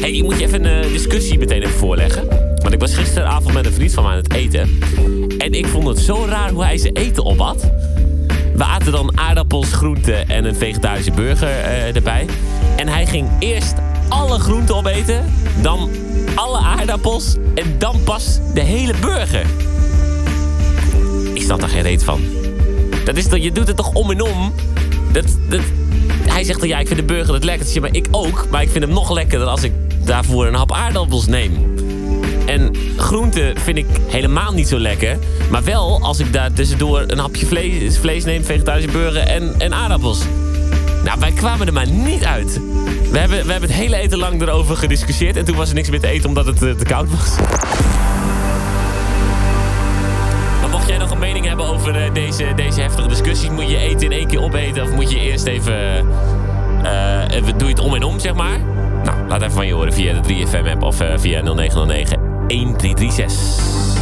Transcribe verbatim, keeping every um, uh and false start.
Hey, ik moet je even een uh, discussie meteen even voorleggen. Want ik was gisteravond met een vriend van mij aan het eten. En ik vond het zo raar hoe hij zijn eten op had. We aten dan aardappels, groenten en een vegetarische burger uh, erbij. En hij ging eerst alle groenten opeten, dan alle aardappels en dan pas de hele burger. Ik snap daar geen reet van. Dat is toch, je doet het toch om en om? Dat, dat, hij zegt dan, ja, ik vind de burger het lekkerste, maar ik ook. Maar ik vind hem nog lekkerder als ik daarvoor een hap aardappels neem. En groenten vind ik helemaal niet zo lekker. Maar wel als ik daar tussendoor een hapje vlees, vlees neem, vegetarische burger en, en aardappels. Nou, wij kwamen er maar niet uit. We hebben, we hebben het hele eten lang erover gediscussieerd. En toen was er niks meer te eten omdat het uh, te koud was. Maar mocht jij nog een mening hebben over uh, deze, deze heftige discussies... moet je eten in één keer opeten of moet je eerst even... Uh, doe je het om en om, zeg maar? Nou, laat even van je horen via de drie F M app of uh, via nul negen nul negen een drie drie zes.